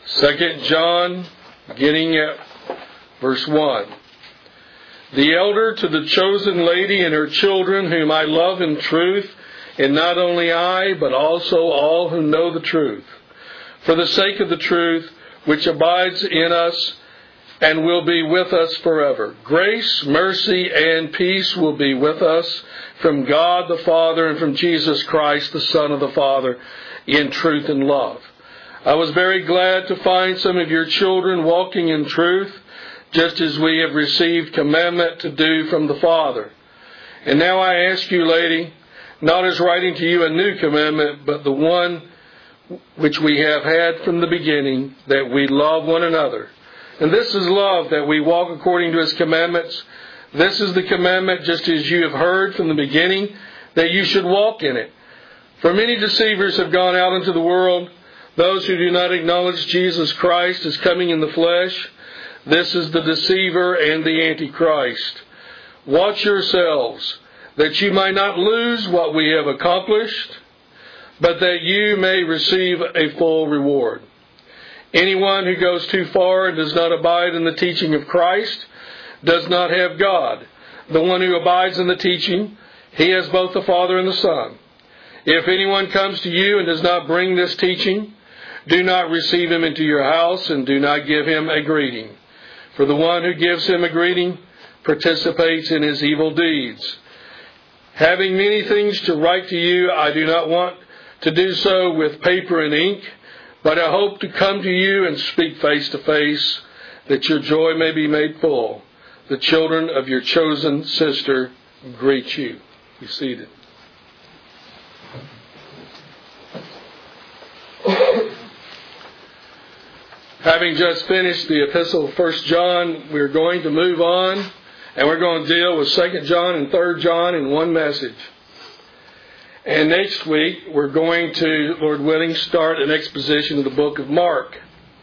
2 John, beginning at verse 1. The elder to the chosen lady and her children, whom I love in truth, and not only I, but also all who know the truth, for the sake of the truth, which abides in us and will be with us forever. Grace, mercy, and peace will be with us from God the Father and from Jesus Christ, the Son of the Father, in truth and love. I was very glad to find some of your children walking in truth, just as we have received commandment to do from the Father. And now I ask you, lady, not as writing to you a new commandment, but the one which we have had from the beginning, that we love one another. And this is love, that we walk according to His commandments. This is the commandment, just as you have heard from the beginning, that you should walk in it. For many deceivers have gone out into the world, those who do not acknowledge Jesus Christ as coming in the flesh. This is the deceiver and the Antichrist. Watch yourselves, that you might not lose what we have accomplished, but that you may receive a full reward. Anyone who goes too far and does not abide in the teaching of Christ does not have God. The one who abides in the teaching, he has both the Father and the Son. If anyone comes to you and does not bring this teaching, do not receive him into your house and do not give him a greeting. For the one who gives him a greeting participates in his evil deeds. Having many things to write to you, I do not want to do so with paper and ink, but I hope to come to you and speak face to face, that your joy may be made full. The children of your chosen sister greet you. Be seated. Having just finished the epistle of 1 John, we're going to move on, and we're going to deal with 2 John and 3 John in one message. And next week, we're going to, Lord willing, start an exposition of the book of Mark.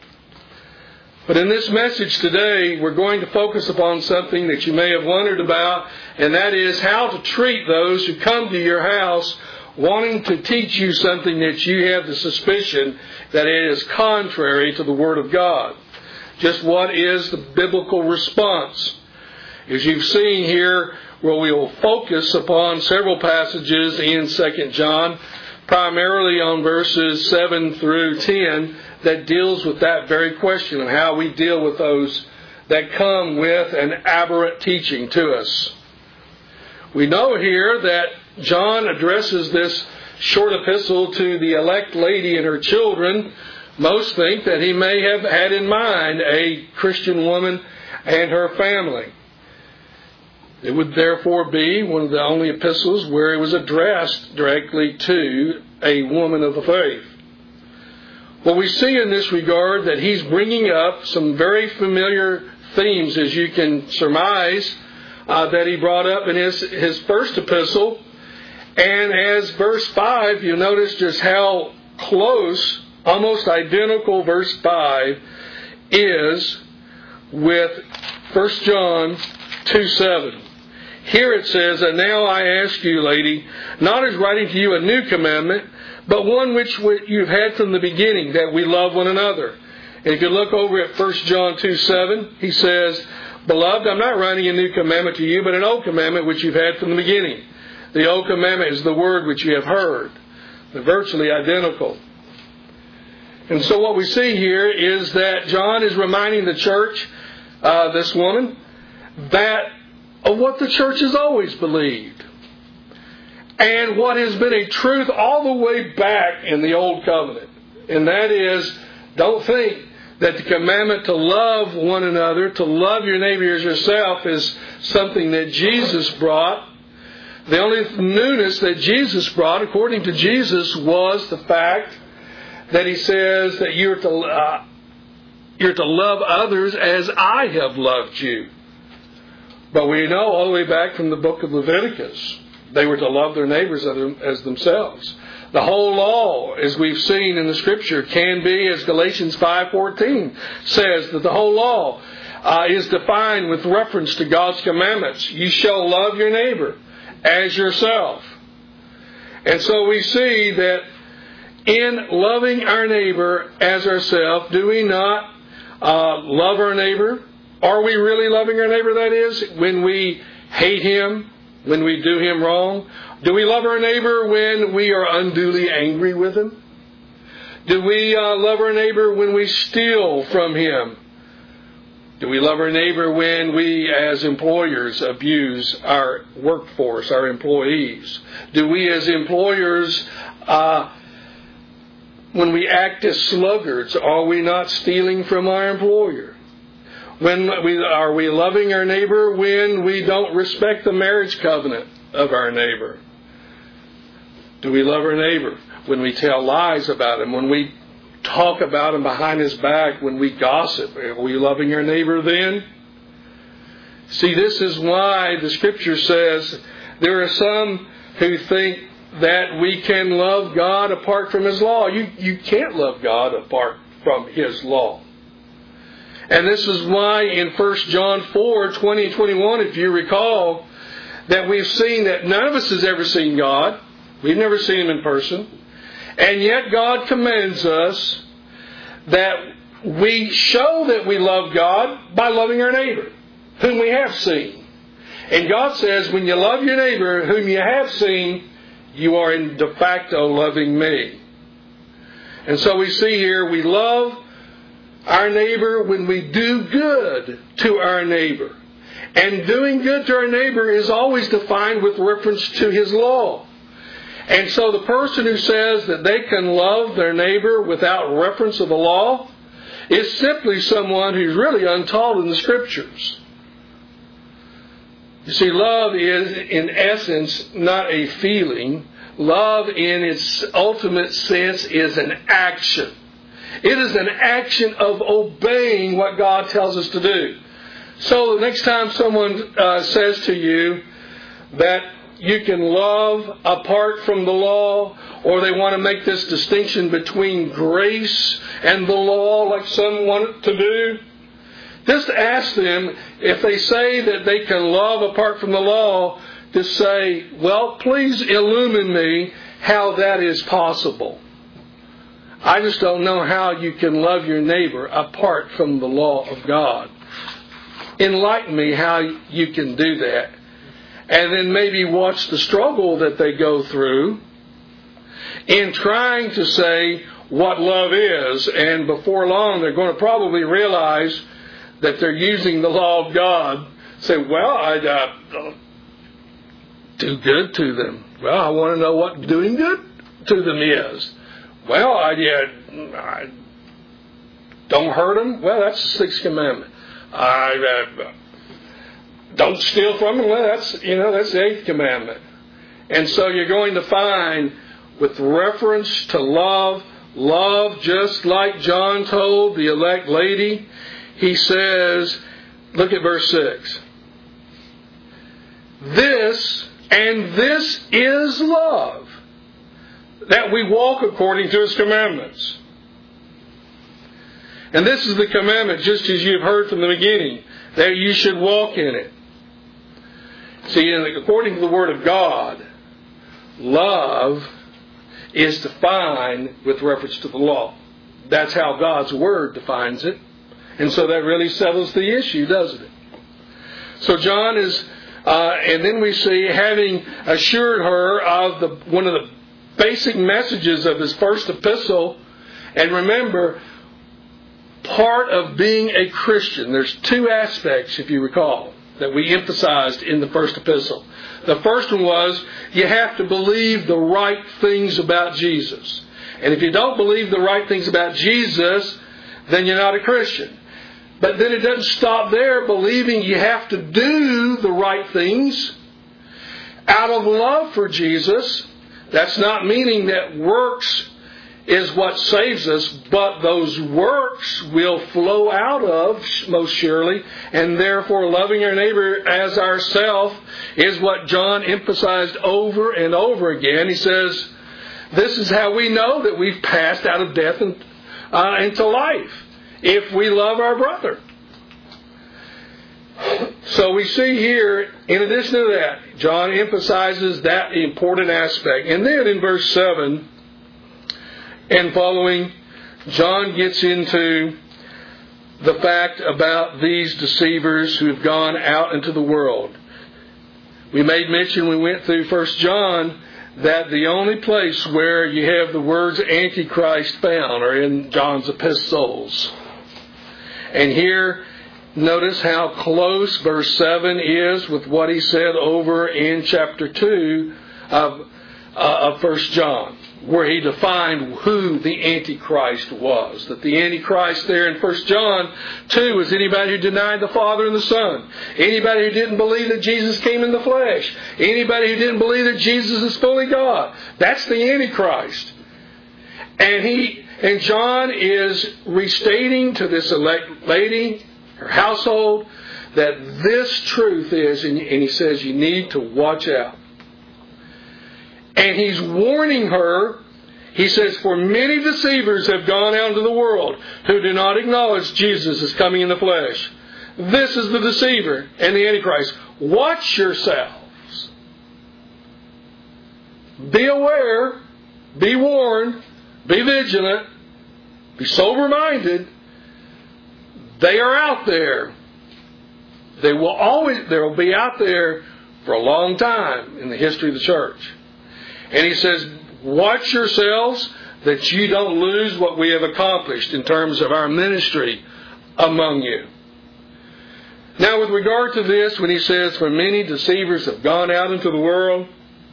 But in this message today, we're going to focus upon something that you may have wondered about, and that is how to treat those who come to your house wanting to teach you something that you have the suspicion that it is contrary to the Word of God. Just what is the biblical response? As you've seen here, where we will focus upon several passages in 2 John, primarily on verses 7 through 10, that deals with that very question of how we deal with those that come with an aberrant teaching to us. We know here that John addresses this short epistle to the elect lady and her children. Most think that he may have had in mind a Christian woman and her family. It would therefore be one of the only epistles where it was addressed directly to a woman of the faith. Well, we see in this regard that he's bringing up some very familiar themes, as you can surmise, that he brought up in his first epistle. And as verse 5, you'll notice just how close, almost identical verse 5 is with 1 John 2:7. Here it says, and now I ask you, lady, not as writing to you a new commandment, but one which you've had from the beginning, that we love one another. And if you look over at 1 John 2:7, he says, Beloved, I'm not writing a new commandment to you, but an old commandment which you've had from the beginning. The old commandment is the word which you have heard. They're virtually identical. And so what we see here is that John is reminding the church, this woman, that of what the church has always believed. And what has been a truth all the way back in the Old Covenant. And that is, don't think that the commandment to love one another, to love your neighbor as yourself, is something that Jesus brought. The only newness that Jesus brought, according to Jesus, was the fact that he says that you're to love others as I have loved you. But we know all the way back from the book of Leviticus, they were to love their neighbors as themselves. The whole law, as we've seen in the Scripture, can be, as Galatians 5:14 says, that the whole law is defined with reference to God's commandments. You shall love your neighbor as yourself. And so we see that in loving our neighbor as ourselves, do we not love our neighbor? Are we really loving our neighbor, that is, when we hate him, when we do him wrong? Do we love our neighbor when we are unduly angry with him? Do we love our neighbor when we steal from him? Do we love our neighbor when we, as employers, abuse our workforce, our employees? Do we, as employers, when we act as sluggards, are we not stealing from our employer? Are we loving our neighbor when we don't respect the marriage covenant of our neighbor? Do we love our neighbor when we tell lies about him, when we talk about him behind his back, when we gossip? Are we loving our neighbor then? See, this is why the Scripture says there are some who think that we can love God apart from His law. You can't love God apart from His law. And this is why in 1 John 4, 20 and 21, if you recall, that we've seen that none of us has ever seen God. We've never seen Him in person. And yet God commands us that we show that we love God by loving our neighbor, whom we have seen. And God says, when you love your neighbor whom you have seen, you are in de facto loving me. And so we see here, we love our neighbor when we do good to our neighbor. And doing good to our neighbor is always defined with reference to His law. And so the person who says that they can love their neighbor without reference of the law is simply someone who's really untaught in the Scriptures. You see, love is, in essence, not a feeling. Love, in its ultimate sense, is an action. It is an action of obeying what God tells us to do. So the next time someone says to you that you can love apart from the law, or they want to make this distinction between grace and the law like some want to do, just ask them, if they say that they can love apart from the law, to say, well, please illumine me how that is possible. I just don't know how you can love your neighbor apart from the law of God. Enlighten me how you can do that. And then maybe watch the struggle that they go through in trying to say what love is. And before long, they're going to probably realize that they're using the law of God. Say, well, I do good to them. Well, I want to know what doing good to them is. Well, I don't hurt them. Well, that's the Sixth Commandment. I don't steal from them. Well, that's the Eighth Commandment. And so you're going to find, with reference to love, just like John told the elect lady, he says, look at verse 6. This is love, that we walk according to His commandments. And this is the commandment, just as you've heard from the beginning, that you should walk in it. See, according to the Word of God, love is defined with reference to the law. That's how God's Word defines it. And so that really settles the issue, doesn't it? So John is, and then we see, having assured her of one of the basic messages of his first epistle. And remember, part of being a Christian, there's two aspects, if you recall, that we emphasized in the first epistle. The first one was, you have to believe the right things about Jesus. And if you don't believe the right things about Jesus, then you're not a Christian. But then it doesn't stop there, believing you have to do the right things out of love for Jesus. That's not meaning that works is what saves us, but those works will flow out of, most surely, and therefore loving our neighbor as ourself is what John emphasized over and over again. He says, this is how we know that we've passed out of death into life, if we love our brother. So we see here, in addition to that, John emphasizes that important aspect. And then in verse 7, and following, John gets into the fact about these deceivers who have gone out into the world. We made mention when we went through 1 John that the only place where you have the words Antichrist found are in John's epistles. And here, notice how close verse 7 is with what he said over in chapter 2 of 1 John, where he defined who the Antichrist was. That the Antichrist there in 1 John 2 was anybody who denied the Father and the Son. Anybody who didn't believe that Jesus came in the flesh. Anybody who didn't believe that Jesus is fully God. That's the Antichrist. And John is restating to this elect lady, her household, that this truth is, and he says you need to watch out. And he's warning her. He says, for many deceivers have gone out into the world who do not acknowledge Jesus as coming in the flesh. This is the deceiver and the Antichrist. Watch yourselves. Be aware. Be warned. Be vigilant. Be sober-minded. They are out there. They will be out there for a long time in the history of the church. And he says, watch yourselves that you don't lose what we have accomplished in terms of our ministry among you. Now, with regard to this, when he says, for many deceivers have gone out into the world,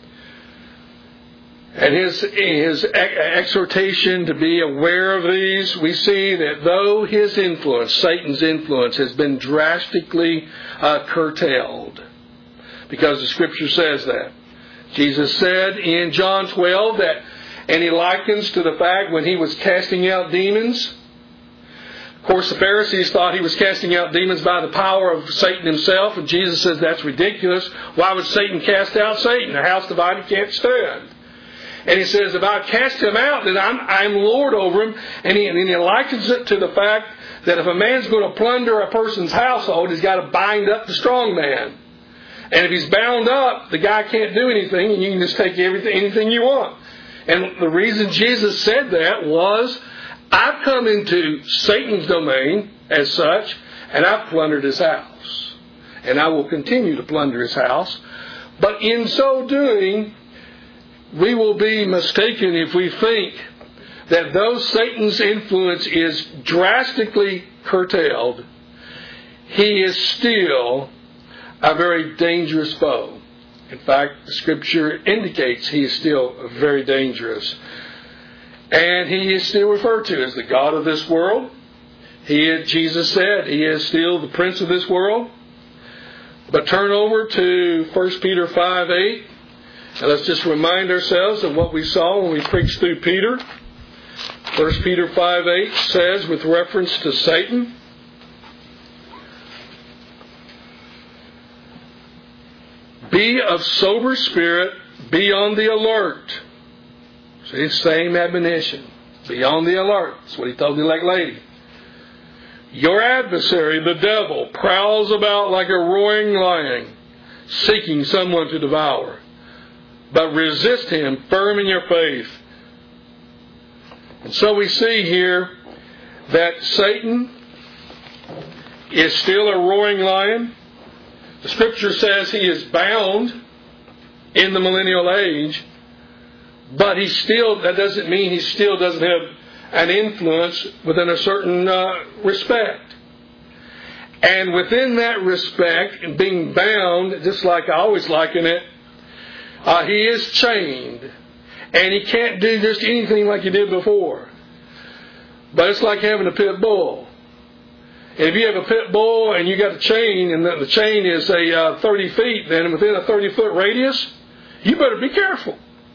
and his exhortation to be aware of these, we see that though his influence, Satan's influence, has been drastically curtailed, because the Scripture says that. Jesus said in John 12 that, and he likens to the fact when he was casting out demons. Of course, the Pharisees thought he was casting out demons by the power of Satan himself, and Jesus says that's ridiculous. Why would Satan cast out Satan? A house divided can't stand. And he says, if I cast him out, then I'm Lord over him. And he likens it to the fact that if a man's going to plunder a person's household, he's got to bind up the strong man. And if he's bound up, the guy can't do anything, and you can just take anything you want. And the reason Jesus said that was, I've come into Satan's domain as such, and I've plundered his house. And I will continue to plunder his house. But in so doing, we will be mistaken if we think that though Satan's influence is drastically curtailed, he is still a very dangerous foe. In fact, the Scripture indicates he is still very dangerous. And he is still referred to as the God of this world. Jesus said he is still the prince of this world. But turn over to 1 Peter 5:8. And let's just remind ourselves of what we saw when we preached through Peter. 1 Peter 5:8 says, with reference to Satan, be of sober spirit, be on the alert. See, same admonition. Be on the alert. That's what he told the elect lady. Your adversary, the devil, prowls about like a roaring lion, seeking someone to devour. But resist him firm in your faith. And so we see here that Satan is still a roaring lion. The Scripture says he is bound in the millennial age, but that doesn't mean he still doesn't have an influence within a certain respect. And within that respect, and being bound, just like I always liken it, he is chained. And he can't do just anything like he did before. But it's like having a pit bull. And if you have a pit bull and you got a chain, and the chain is 30 feet, then within a 30-foot radius, you better be careful.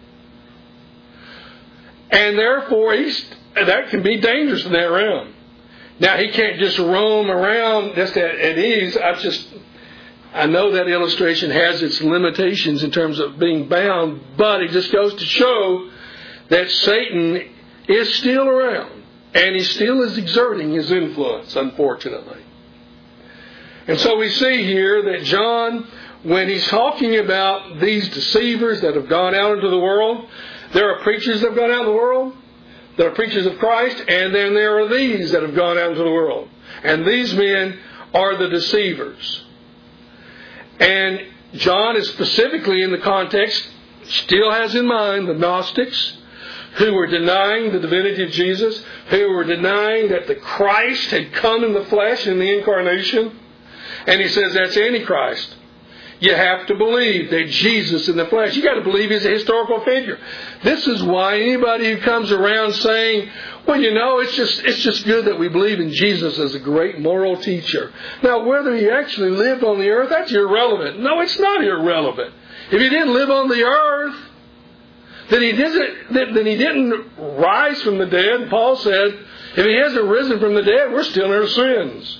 And therefore, that can be dangerous in that realm. Now, he can't just roam around just at ease. I know that illustration has its limitations in terms of being bound, but it just goes to show that Satan is still around. And he still is exerting his influence, unfortunately. And so we see here that John, when he's talking about these deceivers that have gone out into the world, there are preachers that have gone out in the world, that are preachers of Christ, and then there are these that have gone out into the world. And these men are the deceivers. And John is specifically in the context, still has in mind the Gnostics, who were denying the divinity of Jesus, who were denying that the Christ had come in the flesh in the incarnation. And he says that's Antichrist. You have to believe that Jesus in the flesh, you got to believe he's a historical figure. This is why anybody who comes around saying, well, it's just good that we believe in Jesus as a great moral teacher. Now, whether he actually lived on the earth, that's irrelevant. No, it's not irrelevant. If he didn't live on the earth, then he didn't rise from the dead. Paul said, if he hasn't risen from the dead, we're still in our sins.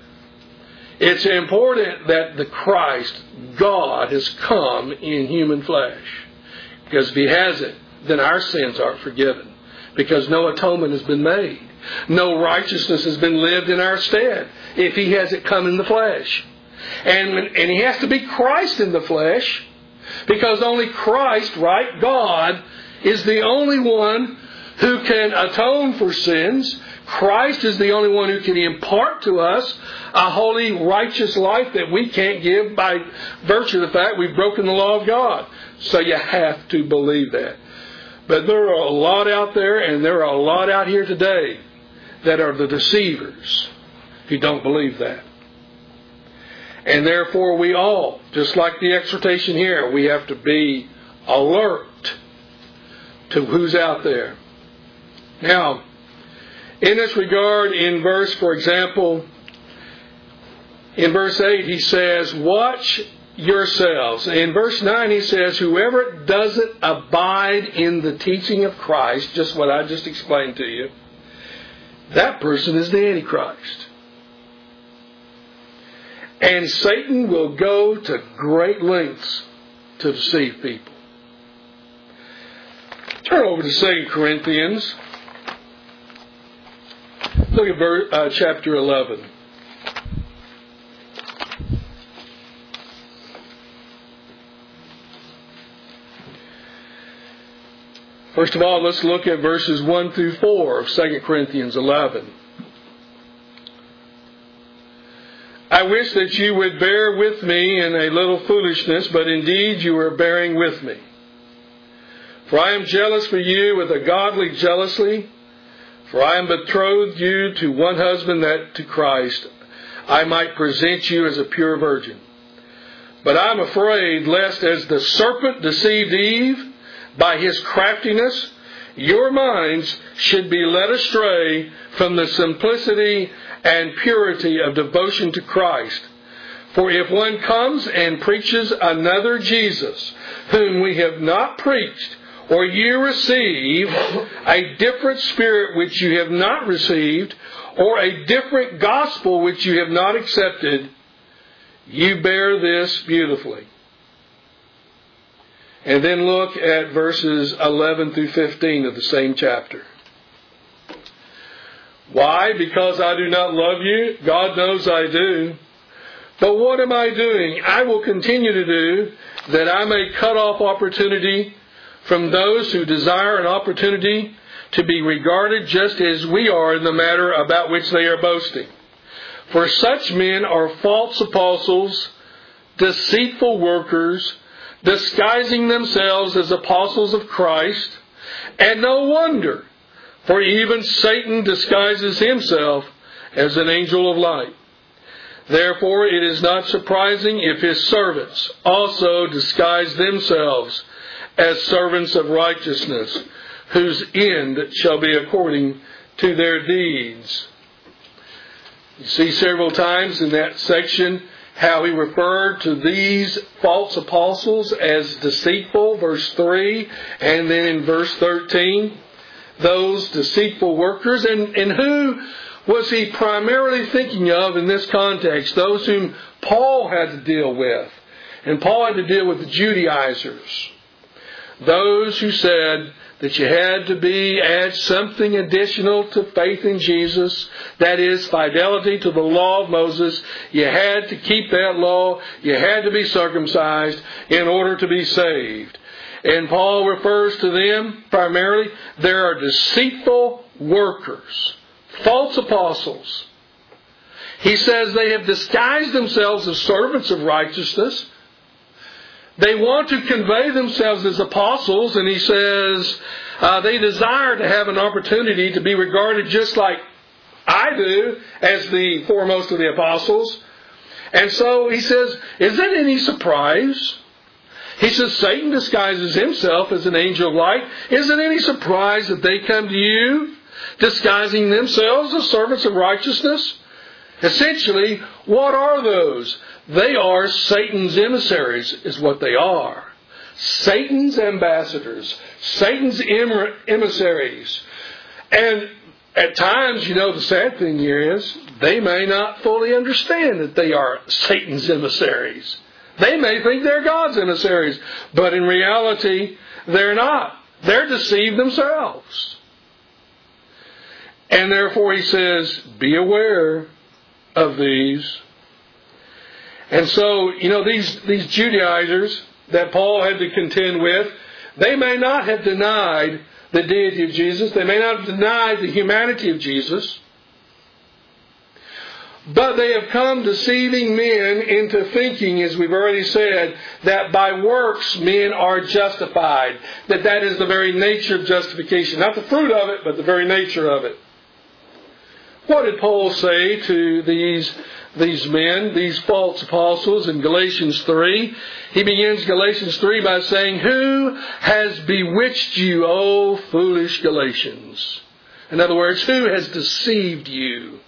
It's important that the Christ, God, has come in human flesh. Because if he hasn't, then our sins aren't forgiven. Because no atonement has been made. No righteousness has been lived in our stead if he hasn't come in the flesh. And he has to be Christ in the flesh, because only Christ, right, God, is the only one who can atone for sins. Christ is the only one who can impart to us a holy, righteous life that we can't give by virtue of the fact we've broken the law of God. So you have to believe that. But there are a lot out there, and there are a lot out here today that are the deceivers who don't believe that. And therefore we all, just like the exhortation here, we have to be alert to who's out there. Now, in this regard, for example, in verse 8 he says, watch yourselves. In verse 9 he says, whoever doesn't abide in the teaching of Christ, just what I just explained to you, that person is the Antichrist. And Satan will go to great lengths to deceive people. Turn over to 2 Corinthians. Look at chapter 11. First of all, let's look at verses 1 through 4 of 2 Corinthians 11. I wish that you would bear with me in a little foolishness, but indeed you are bearing with me. For I am jealous for you with a godly jealousy, for I am betrothed you to one husband, that to Christ I might present you as a pure virgin. But I am afraid lest as the serpent deceived Eve by his craftiness, your minds should be led astray from the simplicity and purity of devotion to Christ. For if one comes and preaches another Jesus, whom we have not preached, or you receive a different spirit which you have not received, or a different gospel which you have not accepted, you bear this beautifully. And then look at verses 11 through 15 of the same chapter. Why? Because I do not love you? God knows I do. But what am I doing? I will continue to do, that I may cut off opportunity from those who desire an opportunity to be regarded just as we are in the matter about which they are boasting. For such men are false apostles, deceitful workers, disguising themselves as apostles of Christ. And no wonder, for even Satan disguises himself as an angel of light. Therefore it is not surprising if his servants also disguise themselves as servants of righteousness, whose end shall be according to their deeds. You see several times in that section how he referred to these false apostles as deceitful, verse 3, and then in verse 13, those deceitful workers. And who was he primarily thinking of in this context? Those whom Paul had to deal with. And Paul had to deal with the Judaizers. Those who said that you had to add something additional to faith in Jesus. That is, fidelity to the law of Moses. You had to keep that law. You had to be circumcised in order to be saved. and Paul refers to them primarily, there are deceitful workers, false apostles. He says they have disguised themselves as servants of righteousness. They want to convey themselves as apostles, and he says they desire to have an opportunity to be regarded just like I do as the foremost of the apostles. And so he says, is it any surprise? He says Satan disguises himself as an angel of light. Is it any surprise that they come to you disguising themselves as servants of righteousness? Essentially, what are those? They are Satan's emissaries, is what they are. Satan's ambassadors. Satan's emissaries. And at times, the sad thing here is, they may not fully understand that they are Satan's emissaries. They may think they're God's emissaries, but in reality, they're not. They're deceived themselves. And therefore he says, be aware of these. And so, these Judaizers that Paul had to contend with, they may not have denied the deity of Jesus. They may not have denied the humanity of Jesus. But they have come deceiving men into thinking, as we've already said, that by works men are justified. That is the very nature of justification. Not the fruit of it, but the very nature of it. What did Paul say to these men, these false apostles in Galatians 3? He begins Galatians 3 by saying, who has bewitched you, O foolish Galatians? In other words, who has deceived you?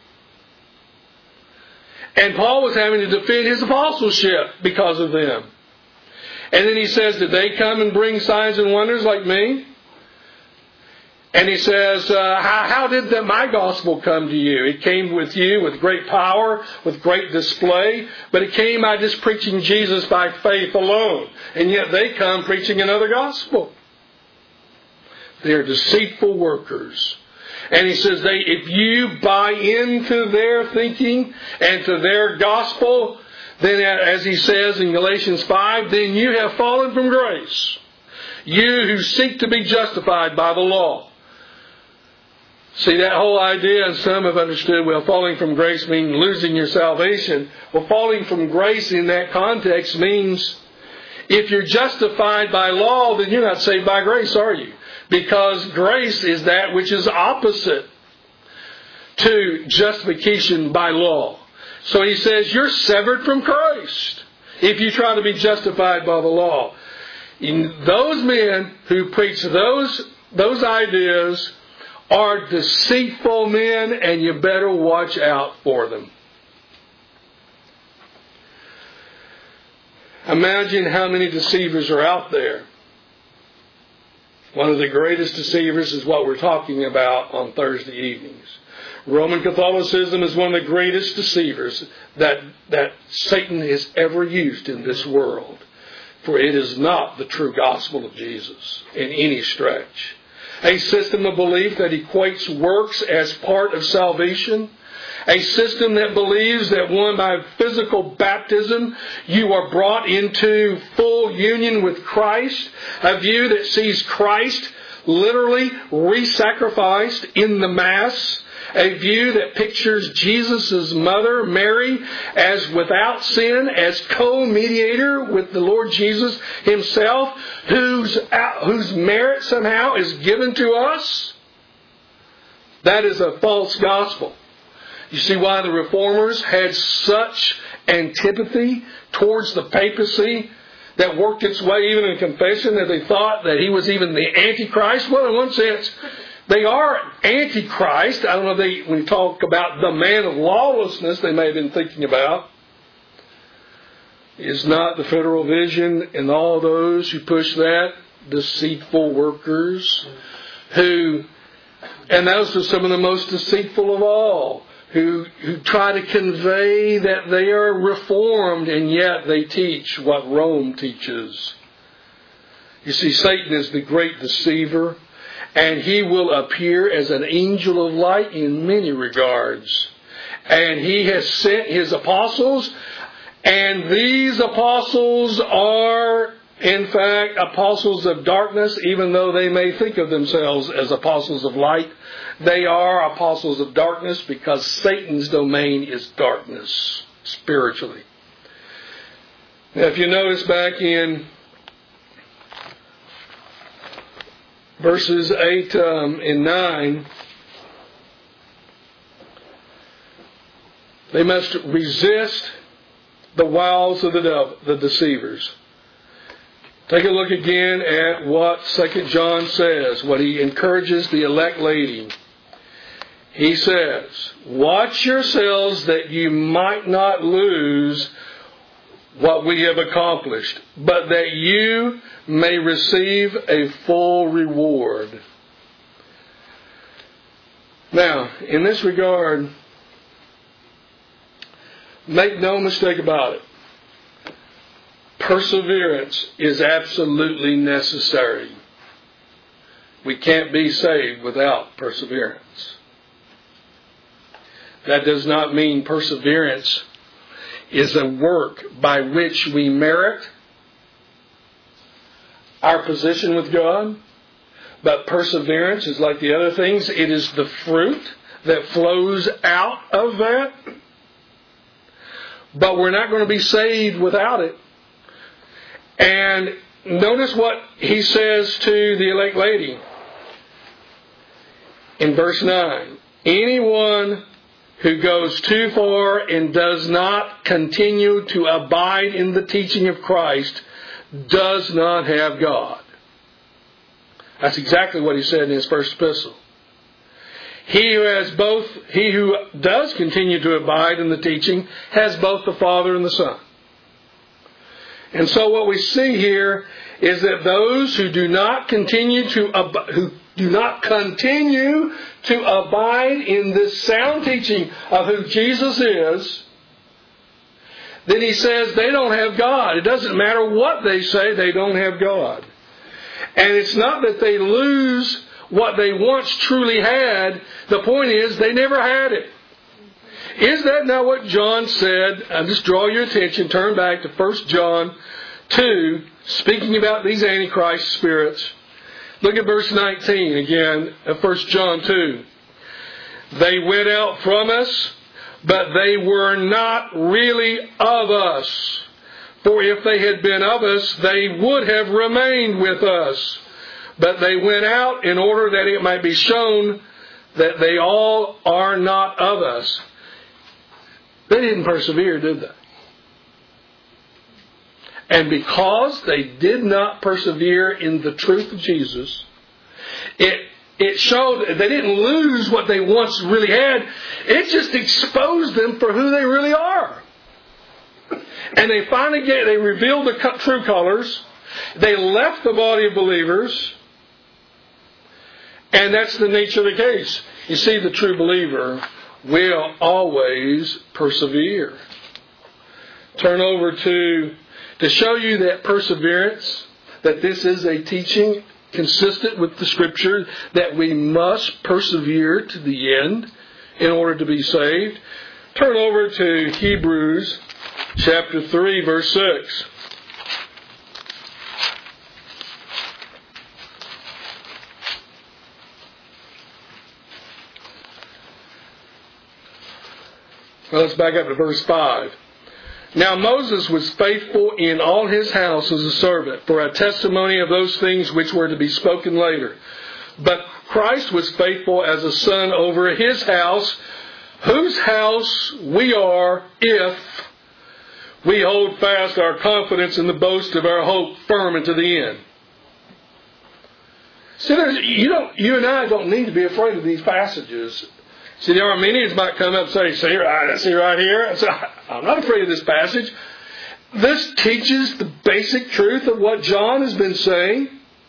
And Paul was having to defend his apostleship because of them. And then he says, did they come and bring signs and wonders like me? And he says, how did my gospel come to you? It came with you with great power, with great display, but it came by just preaching Jesus by faith alone. And yet they come preaching another gospel. They are deceitful workers. And he says, if you buy into their thinking and to their gospel, then as he says in Galatians 5, then you have fallen from grace. You who seek to be justified by the law. See, that whole idea, and some have understood, falling from grace means losing your salvation. Well, falling from grace in that context means if you're justified by law, then you're not saved by grace, are you? Because grace is that which is opposite to justification by law. So he says you're severed from Christ if you try to be justified by the law. Those men who preach those ideas are deceitful men, and you better watch out for them. Imagine how many deceivers are out there. One of the greatest deceivers is what we're talking about on Thursday evenings. Roman Catholicism is one of the greatest deceivers that Satan has ever used in this world. For it is not the true gospel of Jesus in any stretch. A system of belief that equates works as part of salvation. A system that believes that by physical baptism you are brought into full union with Christ. A view that sees Christ literally re-sacrificed in the Mass. A view that pictures Jesus' mother, Mary, as without sin, as co-mediator with the Lord Jesus himself, whose merit somehow is given to us. That is a false gospel. You see why the Reformers had such antipathy towards the papacy that worked its way even in confession, that they thought that he was even the Antichrist? Well, in one sense, they are Antichrist. I don't know if when you talk about the man of lawlessness they may have been thinking about. Is not the Federal Vision and all those who push that deceitful workers and those are some of the most deceitful of all, who try to convey that they are reformed and yet they teach what Rome teaches. You see, Satan is the great deceiver, and he will appear as an angel of light in many regards. And he has sent his apostles, and these apostles are in fact, apostles of darkness, even though they may think of themselves as apostles of light, they are apostles of darkness because Satan's domain is darkness, spiritually. Now, if you notice back in verses 8 and 9, they must resist the wiles of the devil, the deceivers. Take a look again at what 2 John says, what he encourages the elect lady. He says, watch yourselves that you might not lose what we have accomplished, but that you may receive a full reward. Now, in this regard, make no mistake about it. Perseverance is absolutely necessary. We can't be saved without perseverance. That does not mean perseverance is a work by which we merit our position with God. But perseverance is like the other things. It is the fruit that flows out of that. But we're not going to be saved without it. And notice what he says to the elect lady in verse 9. Anyone who goes too far and does not continue to abide in the teaching of Christ does not have God. That's exactly what he said in his first epistle. He who does continue to abide in the teaching has both the Father and the Son. And so what we see here is that those who do not continue to abide in this sound teaching of who Jesus is, then he says they don't have God. It doesn't matter what they say, they don't have God. And it's not that they lose what they once truly had. The point is they never had it. Is that not what John said? I'll just draw your attention. Turn back to 1 John 2, speaking about these Antichrist spirits. Look at verse 19 again of 1 John 2. They went out from us, but they were not really of us. For if they had been of us, they would have remained with us. But they went out in order that it might be shown that they all are not of us. They didn't persevere, did they? And because they did not persevere in the truth of Jesus, it showed they didn't lose what they once really had. It just exposed them for who they really are. And they finally they revealed the true colors. They left the body of believers. And that's the nature of the case. You see, the true believer will always persevere. Turn over to show you that perseverance, that this is a teaching consistent with the Scripture, that we must persevere to the end in order to be saved. Turn over to Hebrews chapter 3, verse 6. Well, let's back up to verse 5. Now Moses was faithful in all his house as a servant for a testimony of those things which were to be spoken later. But Christ was faithful as a son over his house, whose house we are if we hold fast our confidence in the boast of our hope firm unto the end. See, you and I don't need to be afraid of these passages. See, the Arminians might come up and say, see right here? I say, I'm not afraid of this passage. This teaches the basic truth of what John has been saying.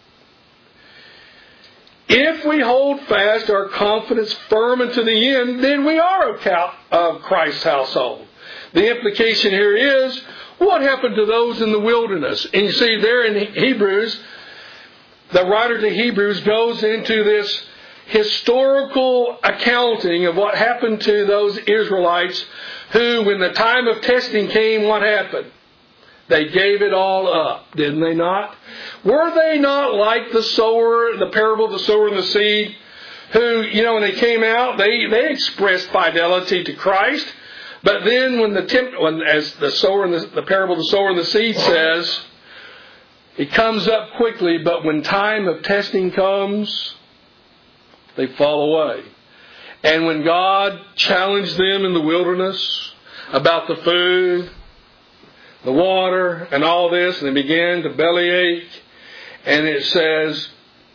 If we hold fast our confidence firm unto the end, then we are of Christ's household. The implication here is, what happened to those in the wilderness? And you see there in Hebrews, the writer to Hebrews goes into this historical accounting of what happened to those Israelites who, when the time of testing came, what happened? They gave it all up, didn't they not? Were they not like the sower, the parable of the sower and the seed, who, when they came out, they expressed fidelity to Christ, but then as the sower and the parable of the sower and the seed says, it comes up quickly, but when time of testing comes, they fall away. And when God challenged them in the wilderness about the food, the water, and all this, and they began to bellyache, and it says,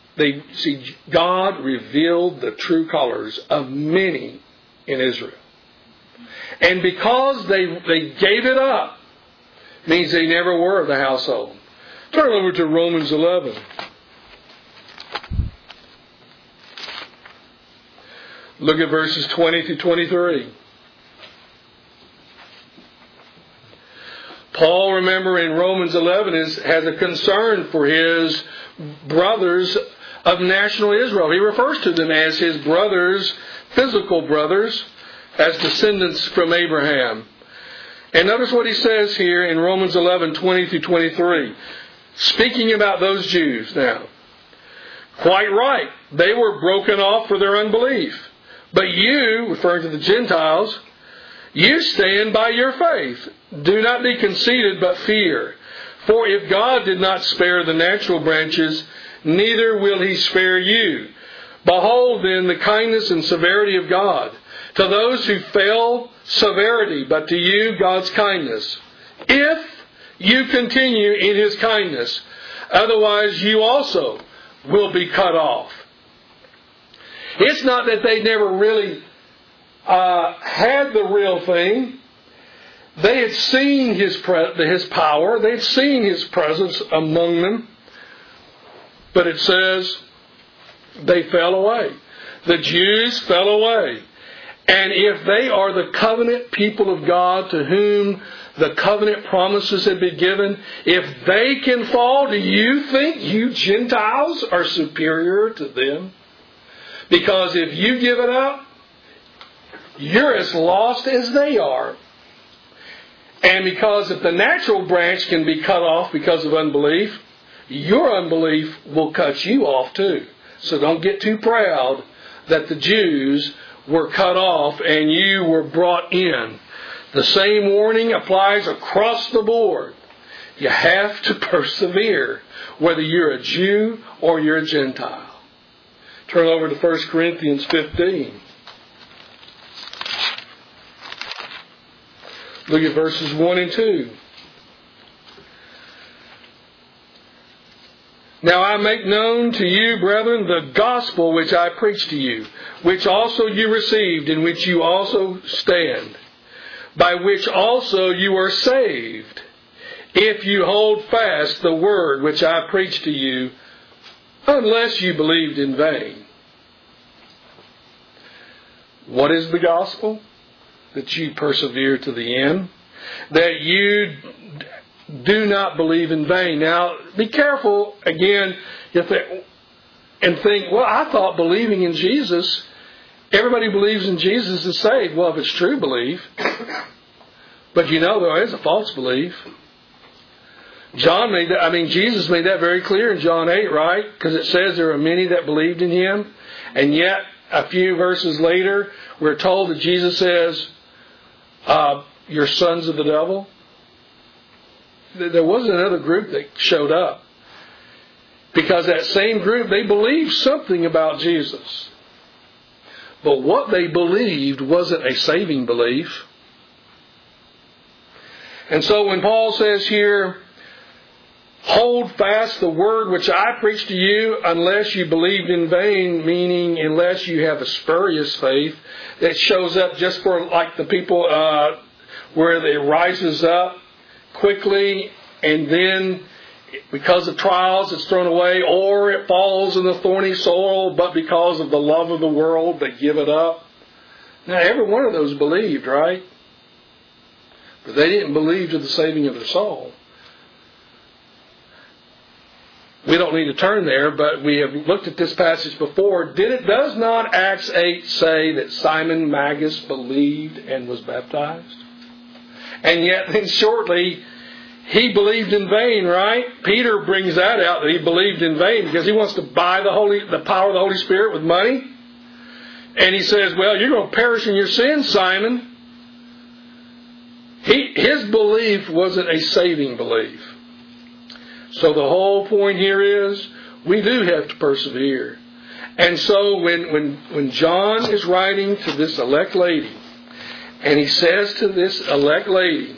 God revealed the true colors of many in Israel. And because they gave it up, means they never were of the household. Turn over to Romans 11. Look at verses 20 to 23. Paul, remember, in Romans 11 has a concern for his brothers of national Israel. He refers to them as his brothers, physical brothers, as descendants from Abraham. And notice what he says here in Romans 11, 20 through 23. Speaking about those Jews now. Quite right. They were broken off for their unbelief. But you, referring to the Gentiles, you stand by your faith. Do not be conceited, but fear. For if God did not spare the natural branches, neither will He spare you. Behold then the kindness and severity of God. To those who fell, severity, but to you God's kindness. If you continue in His kindness, otherwise you also will be cut off. It's not that they never really had the real thing. They had seen His power. They had seen His presence among them. But it says they fell away. The Jews fell away. And if they are the covenant people of God to whom the covenant promises have been given, if they can fall, do you think you Gentiles are superior to them? Because if you give it up, you're as lost as they are. And because if the natural branch can be cut off because of unbelief, your unbelief will cut you off too. So don't get too proud that the Jews were cut off and you were brought in. The same warning applies across the board. You have to persevere, whether you're a Jew or you're a Gentile. Turn over to 1 Corinthians 15. Look at verses 1 and 2. Now I make known to you, brethren, the gospel which I preached to you, which also you received, in which you also stand, by which also you are saved, if you hold fast the word which I preached to you, unless you believed in vain. What is the gospel? That you persevere to the end, that you do not believe in vain. Now, be careful, again, and think, well, I thought believing in Jesus, everybody believes in Jesus is saved. Well, if it's true belief, but there is a false belief. Jesus made that very clear in John 8, right? Because it says there were many that believed in Him, and yet a few verses later, we're told that Jesus says, you're sons of the devil. There wasn't another group that showed up. Because that same group, they believed something about Jesus. But what they believed wasn't a saving belief. And so when Paul says here, hold fast the word which I preached to you, unless you believed in vain, meaning unless you have a spurious faith that shows up just for like the people where it rises up quickly and then because of trials it's thrown away, or it falls in the thorny soil, but because of the love of the world they give it up. Now every one of those believed, right? But they didn't believe to the saving of their soul. We don't need to turn there, but we have looked at this passage before. Does not Acts 8 say that Simon Magus believed and was baptized? And yet then shortly he believed in vain, right? Peter brings that out, that he believed in vain because he wants to buy the power of the Holy Spirit with money. And he says, well, you're going to perish in your sins, Simon. His belief wasn't a saving belief. So the whole point here is we do have to persevere. And so when John is writing to this elect lady, and he says to this elect lady,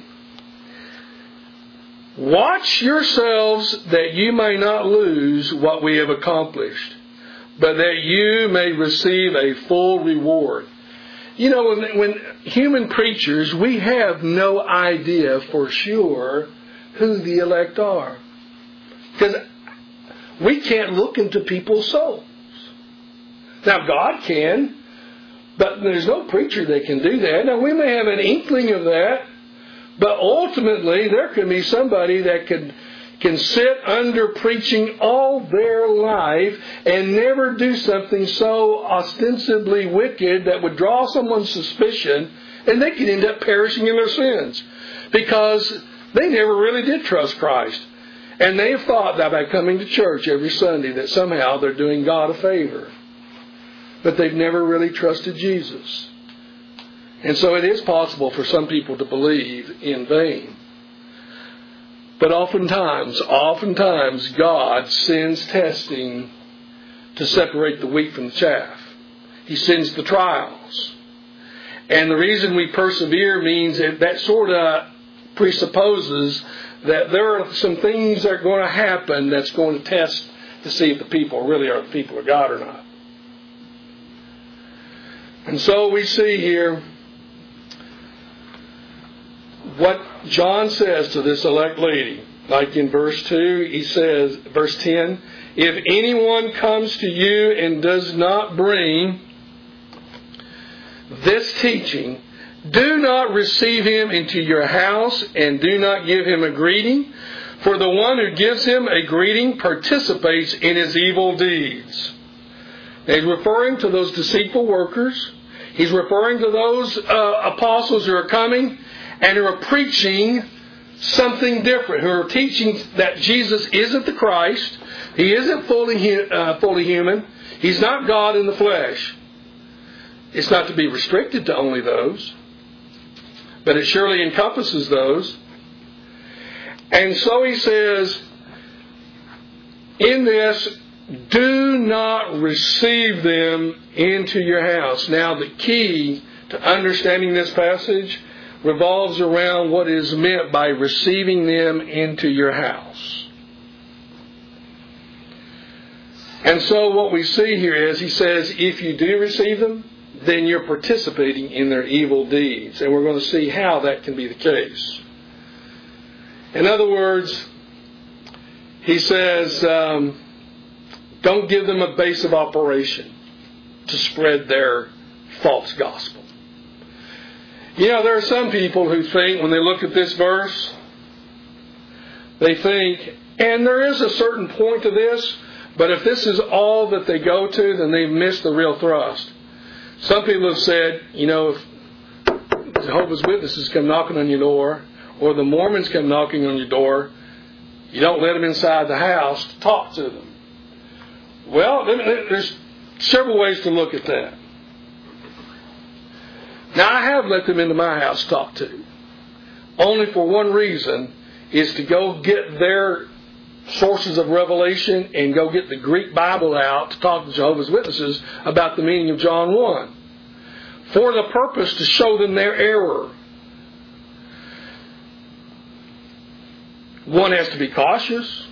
watch yourselves that you may not lose what we have accomplished, but that you may receive a full reward. You know, when human preachers, we have no idea for sure who the elect are. Because we can't look into people's souls. Now, God can, but there's no preacher that can do that. Now, we may have an inkling of that, but ultimately, there can be somebody that can sit under preaching all their life and never do something so ostensibly wicked that would draw someone's suspicion, and they can end up perishing in their sins because they never really did trust Christ. And they have thought that by coming to church every Sunday that somehow they're doing God a favor. But they've never really trusted Jesus. And so it is possible for some people to believe in vain. But oftentimes God sends testing to separate the wheat from the chaff. He sends the trials. And the reason we persevere means that sort of presupposes that there are some things that are going to happen that's going to test to see if the people really are the people of God or not. And so we see here what John says to this elect lady. Like in verse 2, he says, verse 10, if anyone comes to you and does not bring this teaching, do not receive him into your house and do not give him a greeting, for the one who gives him a greeting participates in his evil deeds. Now, he's referring to those deceitful workers. He's referring to those apostles who are coming and who are preaching something different, who are teaching that Jesus isn't the Christ. He isn't fully human. He's not God in the flesh. It's not to be restricted to only those, but it surely encompasses those. And so he says, in this, do not receive them into your house. Now, the key to understanding this passage revolves around what is meant by receiving them into your house. And so what we see here is, he says, if you do receive them, then you're participating in their evil deeds. And we're going to see how that can be the case. In other words, he says, don't give them a base of operation to spread their false gospel. You know, there are some people who think, when they look at this verse, they think, and there is a certain point to this, but if this is all that they go to, then they've missed the real thrust. Some people have said, you know, if Jehovah's Witnesses come knocking on your door, or the Mormons come knocking on your door, you don't let them inside the house to talk to them. Well, there's several ways to look at that. Now, I have let them into my house to talk to. Only for one reason, is to go get their sources of revelation and go get the Greek Bible out to talk to Jehovah's Witnesses about the meaning of John 1. For the purpose to show them their error. One has to be cautious.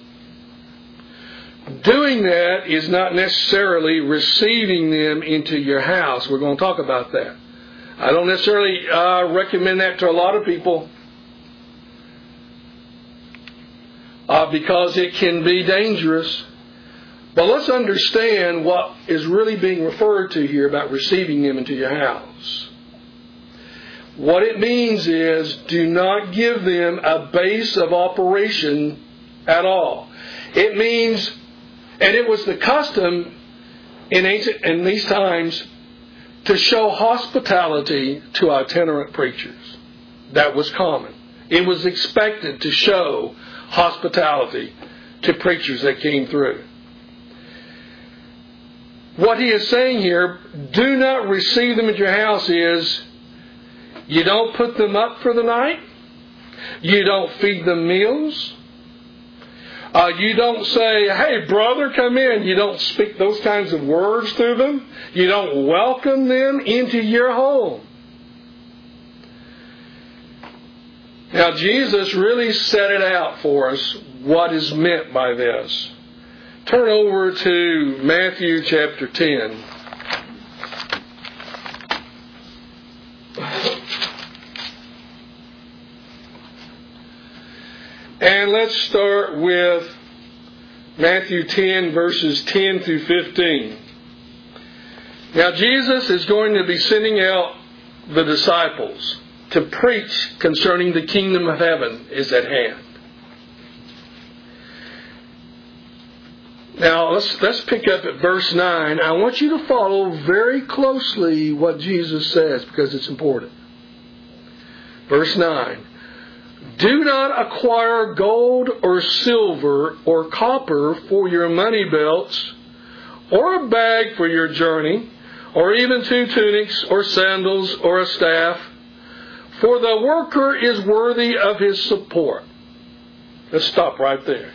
Doing that is not necessarily receiving them into your house. We're going to talk about that. I don't necessarily recommend that to a lot of people because it can be dangerous. But let's understand what is really being referred to here about receiving them into your house. What it means is, do not give them a base of operation at all. It means, and it was the custom in these times to show hospitality to itinerant preachers. That was common. It was expected to show hospitality to preachers that came through. What he is saying here, do not receive them at your house, is you don't put them up for the night. You don't feed them meals. You don't say, hey, brother, come in. You don't speak those kinds of words to them. You don't welcome them into your home. Now, Jesus really set it out for us what is meant by this. Turn over to Matthew chapter 10. And let's start with Matthew 10, verses 10 through 15. Now, Jesus is going to be sending out the disciples to preach concerning the kingdom of heaven is at hand. Now, let's pick up at verse 9. I want you to follow very closely what Jesus says because it's important. Verse 9. Do not acquire gold or silver or copper for your money belts, or a bag for your journey, or even 2 tunics, or sandals, or a staff, for the worker is worthy of his support. Let's stop right there.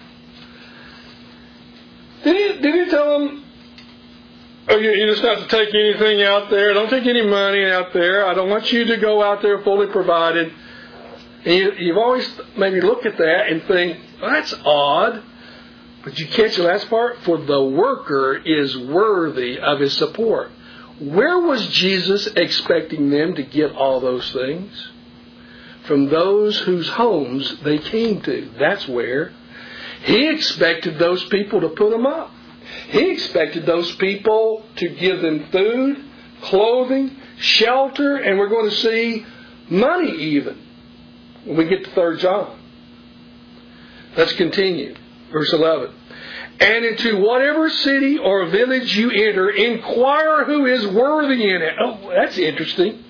Did he tell them, oh, you just not to take anything out there, don't take any money out there, I don't want you to go out there fully provided. And you've always maybe looked at that and think, well, that's odd. But you catch the last part? For the worker is worthy of his support. Where was Jesus expecting them to get all those things? From those whose homes they came to. That's where. He expected those people to put them up. He expected those people to give them food, clothing, shelter, and we're going to see money even when we get to 3 John. Let's continue. Verse 11. And into whatever city or village you enter, inquire who is worthy in it. Oh, that's interesting.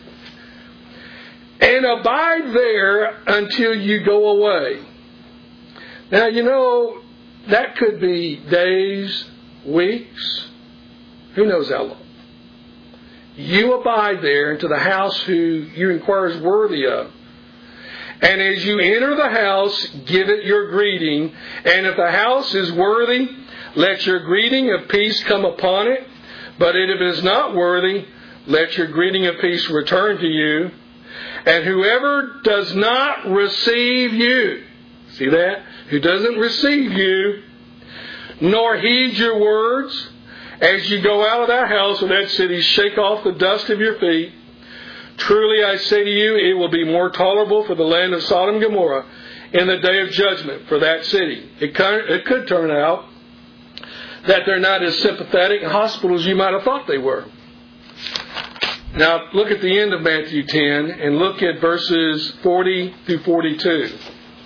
And abide there until you go away. Now, you know, that could be days, weeks, who knows how long. You abide there into the house who you inquire is worthy of. And as you enter the house, give it your greeting. And if the house is worthy, let your greeting of peace come upon it. But if it is not worthy, let your greeting of peace return to you. And whoever does not receive you, see that? Who doesn't receive you, nor heed your words, as you go out of that house or that city, shake off the dust of your feet. Truly I say to you, it will be more tolerable for the land of Sodom and Gomorrah in the day of judgment for that city. It could turn out that they're not as sympathetic and hospitable as you might have thought they were. Now look at the end of Matthew 10 and look at verses 40 through 42.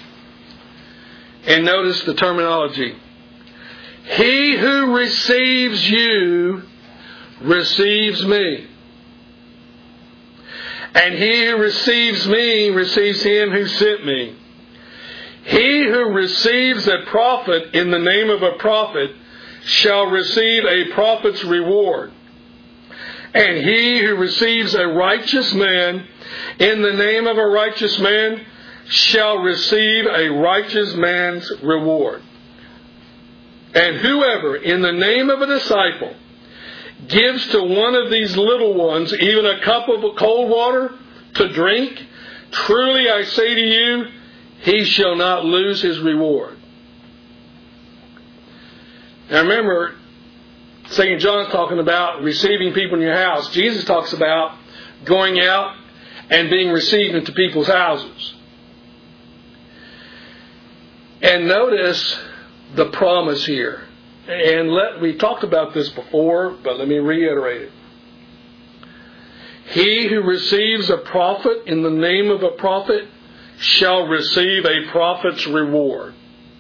And notice the terminology. He who receives you receives me. And he who receives me receives him who sent me. He who receives a prophet in the name of a prophet shall receive a prophet's reward. And he who receives a righteous man in the name of a righteous man shall receive a righteous man's reward. And whoever in the name of a disciple gives to one of these little ones even a cup of cold water to drink, truly I say to you, he shall not lose his reward. Now remember, St. John's talking about receiving people in your house. Jesus talks about going out and being received into people's houses. And notice the promise here. And we talked about this before, but let me reiterate it. He who receives a prophet in the name of a prophet shall receive a prophet's reward.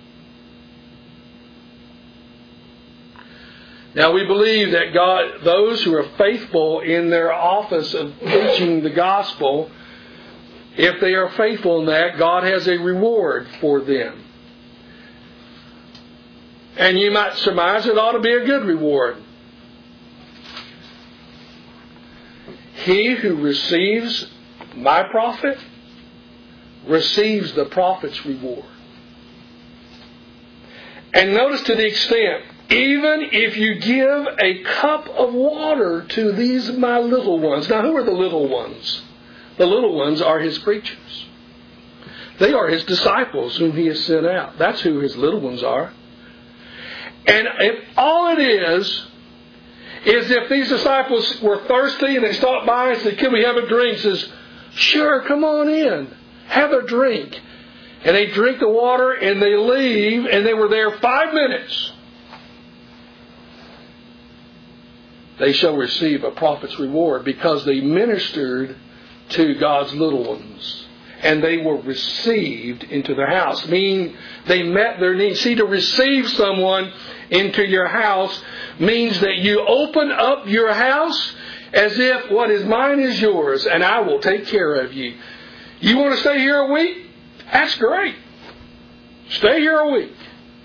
Now we believe that God, those who are faithful in their office of preaching the gospel, if they are faithful in that, God has a reward for them. And you might surmise it ought to be a good reward. He who receives my prophet receives the prophet's reward. And notice to the extent, even if you give a cup of water to these my little ones. Now, who are the little ones? The little ones are His creatures. They are His disciples whom He has sent out. That's who His little ones are. And if all it is if these disciples were thirsty and they stopped by and said, "Can we have a drink?" He says, "Sure, come on in. Have a drink." And they drink the water and they leave, and they were there 5 minutes. They shall receive a prophet's reward because they ministered to God's little ones. And they were received into their house, meaning they met their needs. See, to receive someone into your house means that you open up your house as if what is mine is yours, and I will take care of you. You want to stay here a week? That's great. Stay here a week.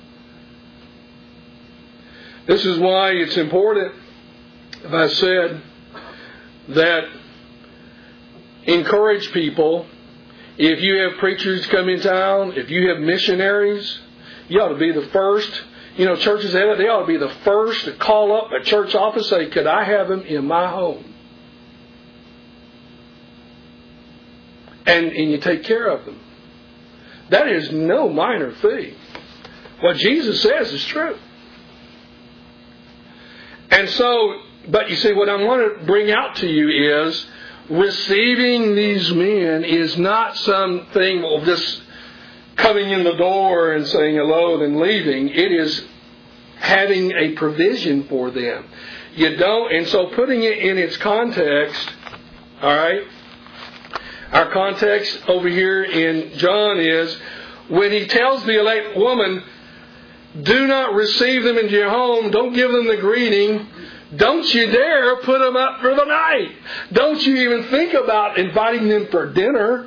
This is why it's important, as I said, that encourage people. If you have preachers come in town, if you have missionaries, you ought to be the first. You know, churches have it. They ought to be the first to call up a church office and say, "Could I have them in my home?" And you take care of them. That is no minor fee. What Jesus says is true. And so, but you see, what I want to bring out to you is receiving these men is not something of just coming in the door and saying hello and leaving. It is having a provision for them. You don't, and so putting it in its context, all right? Our context over here in John is when he tells the elect woman, "Do not receive them into your home. Don't give them the greeting. Don't you dare put them up for the night. Don't you even think about inviting them for dinner.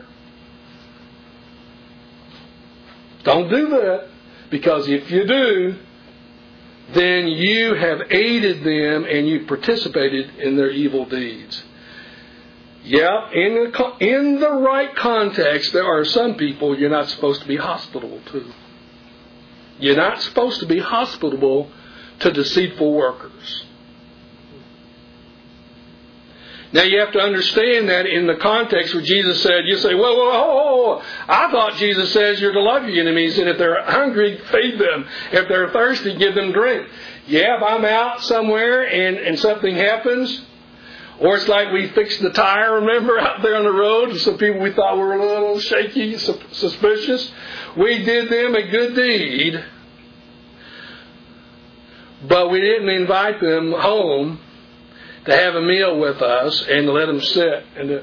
Don't do that. Because if you do, then you have aided them and you participated in their evil deeds." Yeah, in the right context, there are some people you're not supposed to be hospitable to. You're not supposed to be hospitable to deceitful workers. Now you have to understand that in the context where Jesus said, you say, whoa, I thought Jesus says you're to love your enemies, and if they're hungry, feed them. If they're thirsty, give them drink. Yeah, if I'm out somewhere and something happens, or it's like we fixed the tire, remember, out there on the road, and some people we thought were a little shaky, suspicious. We did them a good deed, but we didn't invite them home to have a meal with us and let them sit.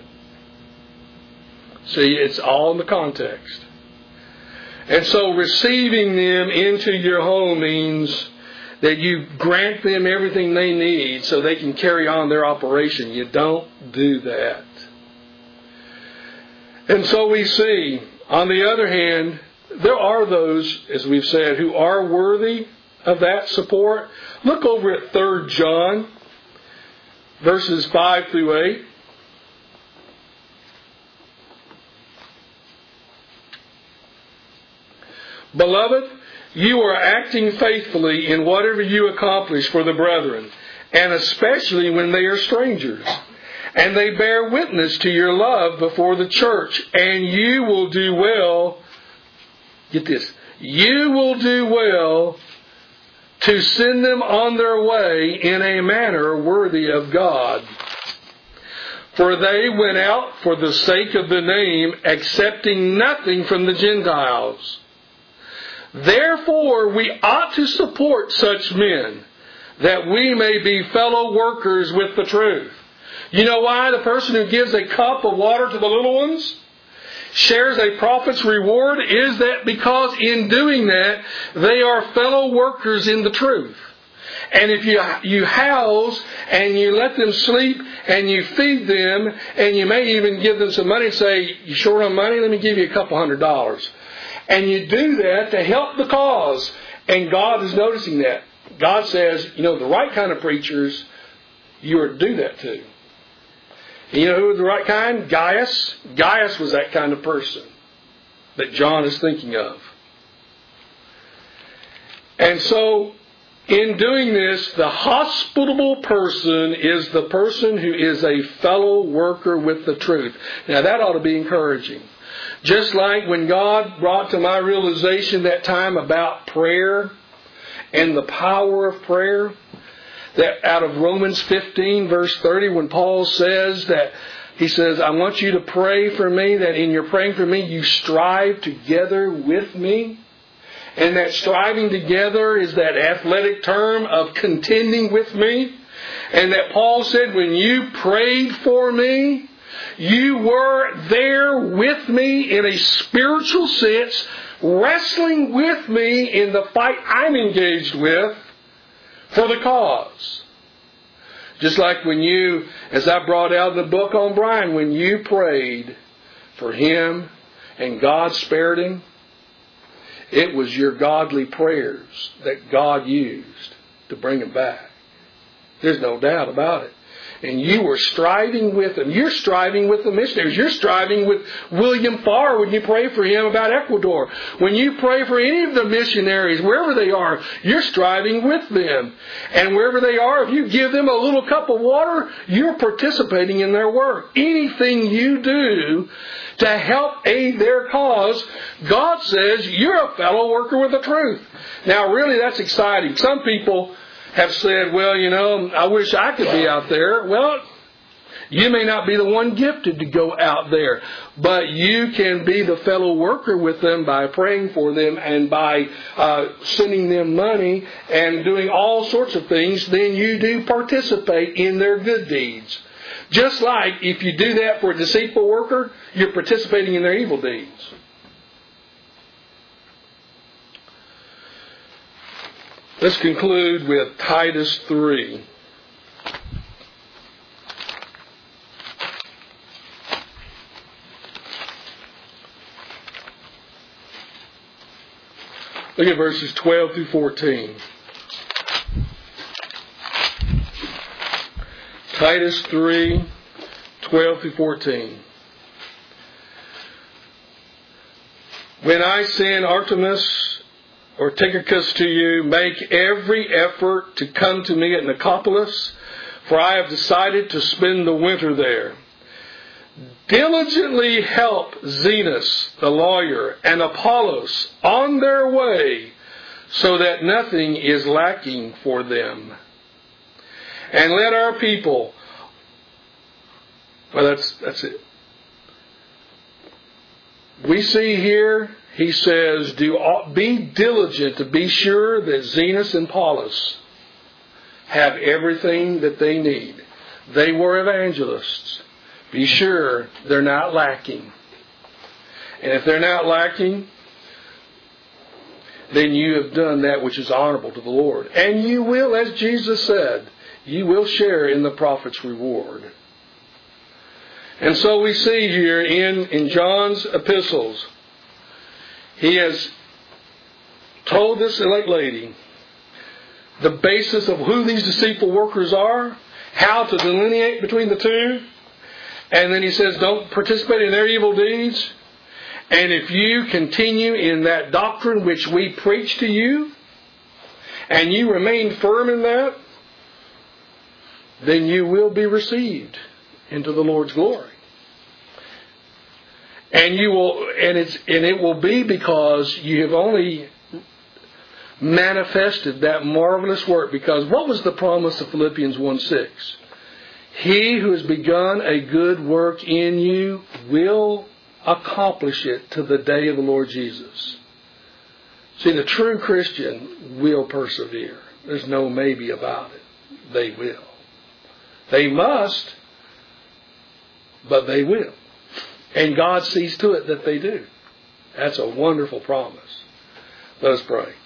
See, it's all in the context. And so receiving them into your home means that you grant them everything they need so they can carry on their operation. You don't do that. And so we see, on the other hand, there are those, as we've said, who are worthy of that support. Look over at 3 John, verses 5 through 8. Beloved, you are acting faithfully in whatever you accomplish for the brethren, and especially when they are strangers. And they bear witness to your love before the church, and you will do well, get this, you will do well to send them on their way in a manner worthy of God. For they went out for the sake of the name, accepting nothing from the Gentiles. Therefore, we ought to support such men, that we may be fellow workers with the truth. You know why the person who gives a cup of water to the little ones shares a prophet's reward? Is that because in doing that, they are fellow workers in the truth. And if you house and you let them sleep and you feed them and you may even give them some money and say, you short on money? Let me give you a couple $100. And you do that to help the cause. And God is noticing that. God says, the right kind of preachers, you are to do that to. And you know who was the right kind? Gaius. Gaius was that kind of person that John is thinking of. And so, in doing this, the hospitable person is the person who is a fellow worker with the truth. Now that ought to be encouraging. Just like when God brought to my realization that time about prayer and the power of prayer, that out of Romans 15 verse 30, when Paul says that, he says, I want you to pray for me, that in your praying for me, you strive together with me. And that striving together is that athletic term of contending with me. And that Paul said, when you prayed for me, you were there with me in a spiritual sense, wrestling with me in the fight I'm engaged with for the cause. Just like when you, as I brought out in the book on Brian, when you prayed for him and God spared him, it was your godly prayers that God used to bring him back. There's no doubt about it. And you were striving with them. You're striving with the missionaries. You're striving with William Farr when you pray for him about Ecuador. When you pray for any of the missionaries, wherever they are, you're striving with them. And wherever they are, if you give them a little cup of water, you're participating in their work. Anything you do to help aid their cause, God says you're a fellow worker with the truth. Now, really, that's exciting. Some people have said, well, I wish I could be out there. Well, you may not be the one gifted to go out there, but you can be the fellow worker with them by praying for them and by sending them money and doing all sorts of things. Then you do participate in their good deeds. Just like if you do that for a deceitful worker, you're participating in their evil deeds. Let's conclude with Titus 3. Look at verses 12 through 14. Titus 3, 12 through 14. When I send Artemas or Tychicus to you, make every effort to come to me at Nicopolis, for I have decided to spend the winter there. Diligently help Zenas, the lawyer, and Apollos on their way, so that nothing is lacking for them. And let our people, well, that's it. We see here, he says, be diligent to be sure that Zenas and Apollos have everything that they need. They were evangelists. Be sure they're not lacking. And if they're not lacking, then you have done that which is honorable to the Lord. And you will, as Jesus said, you will share in the prophet's reward. And so we see here in John's epistles, he has told this elect lady the basis of who these deceitful workers are, how to delineate between the two, and then he says don't participate in their evil deeds. And if you continue in that doctrine which we preach to you, and you remain firm in that, then you will be received into the Lord's glory. And you will, and it will be because you have only manifested that marvelous work. Because what was the promise of Philippians 1:6? He who has begun a good work in you will accomplish it to the day of the Lord Jesus. See, the true Christian will persevere. There's no maybe about it. They will. They must, but they will. And God sees to it that they do. That's a wonderful promise. Let us pray.